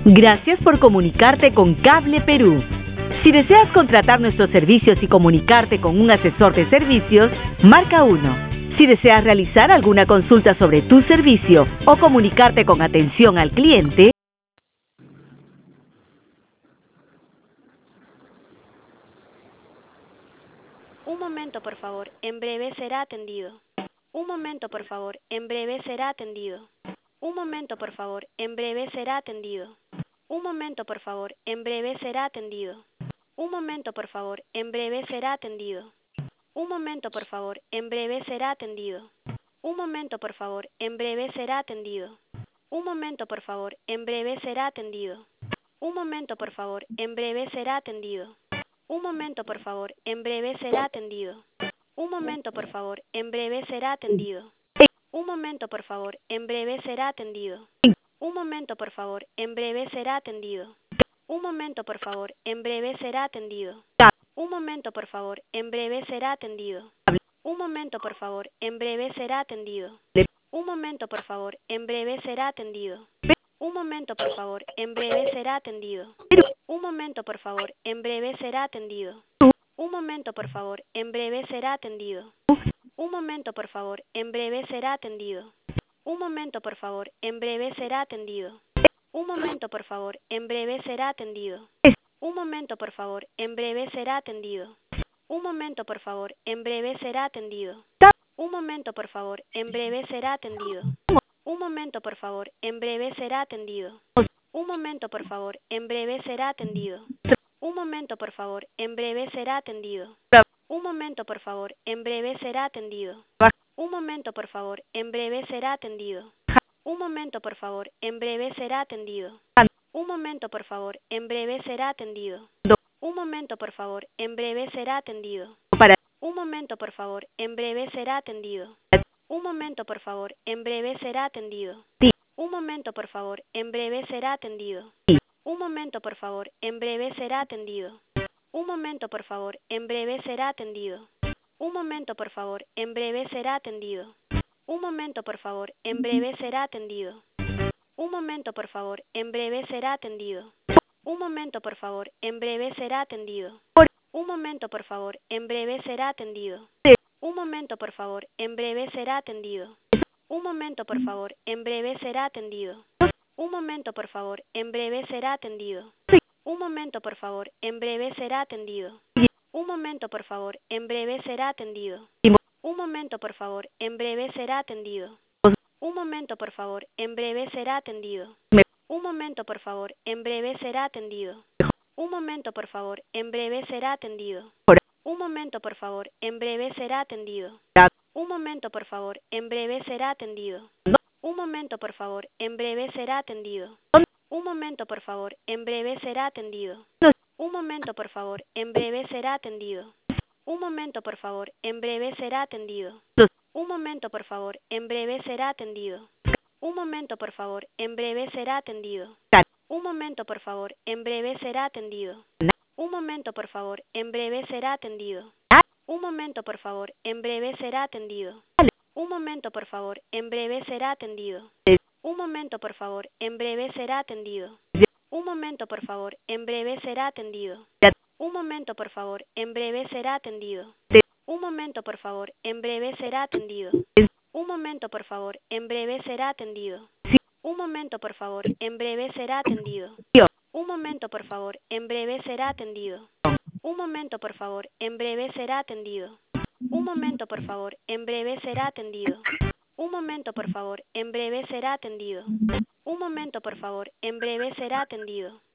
Gracias por comunicarte con Cable Perú. Si deseas contratar nuestros servicios y comunicarte con un asesor de servicios, marca 1. Si deseas realizar alguna consulta sobre tu servicio o comunicarte con atención al cliente, Un momento, por favor. En breve será atendido. Un momento, por favor. En breve será atendido. Un momento, por favor. En breve será atendido. Un momento, por favor. En breve será atendido. Un momento, por favor. En breve será atendido. Un momento, por favor. En breve será atendido. Un momento, por favor. En breve será atendido. Un momento, por favor. En breve será atendido. Un momento, por favor. En breve será atendido. Un momento, por favor. En breve será atendido. Un momento, por favor. En breve será atendido. Un momento, por favor. En breve será atendido. Un momento, por favor. En breve será atendido. Un momento, por favor. En breve será atendido. Un momento, por favor. En breve será atendido. Un momento, por favor. En breve será atendido. Un momento, por favor. En breve será atendido. Un momento, por favor. En breve será atendido. Un momento, por favor. En breve será atendido. Un momento, por favor. En breve será atendido. Un momento, por favor. En breve será atendido. Un momento, por favor. En breve será atendido. Un momento, por favor. En breve será atendido. Un momento, por favor. En breve será atendido. Un momento, por favor. En breve será atendido. Un momento, por favor. En breve será atendido. Un momento, por favor. En breve será atendido. Un momento, por favor. En breve será atendido. Un momento, por favor. En breve será atendido. Un momento, por favor. En breve será atendido. Un momento, por favor. En breve será atendido. Un momento, por favor. En breve será atendido. Un momento, por favor. En breve será atendido. Un momento, por favor. En breve será atendido. Un momento, por favor. En breve será atendido. Un momento, por favor. En breve será atendido. Un momento, por favor. En breve será atendido. Un momento, por favor. En breve será atendido. Un momento, por favor. En breve será atendido. Un momento, por favor. En breve será atendido. Un momento, por favor. En breve será atendido. Un momento, por favor. En breve será atendido. Un momento, por favor. En breve será atendido. Un momento, por favor. En breve será atendido. Un momento, por favor. En breve será atendido. Un momento, por favor. En breve será atendido. Un momento, por favor. En breve será atendido. Un momento, por favor. En breve será atendido. Un momento, por favor. En breve será atendido. Un momento, por favor. En breve será atendido. Un momento, por favor. En breve será atendido. Un momento, por favor. En breve será atendido. Un momento, por favor. En breve será atendido. Un momento, por favor. En breve será atendido. Un momento, por favor. En breve será atendido. Un momento, por favor. En breve será atendido. Un momento, por favor. En breve será atendido. Un momento, por favor. En breve será atendido. Un momento, por favor. En breve será atendido. Un momento, por favor. En breve será atendido. Un momento, por favor. En breve será atendido. Un momento, por favor. En breve será atendido. Un momento, por favor. En breve será atendido. Un momento, por favor. En breve será atendido. Un momento, por favor. En breve será atendido. Un momento, por favor. En breve será atendido. Un momento, por favor. En breve será atendido. Un momento, por favor. En breve será atendido. Un momento, por favor. En breve será atendido. Un momento, por favor. En breve será atendido. Un momento, por favor. En breve será atendido. Un momento, por favor. En breve será atendido. Un momento, por favor. En breve será atendido. Un momento, por favor. En breve será atendido. Un momento, por favor. En breve será atendido. Un momento, por favor. En breve será atendido.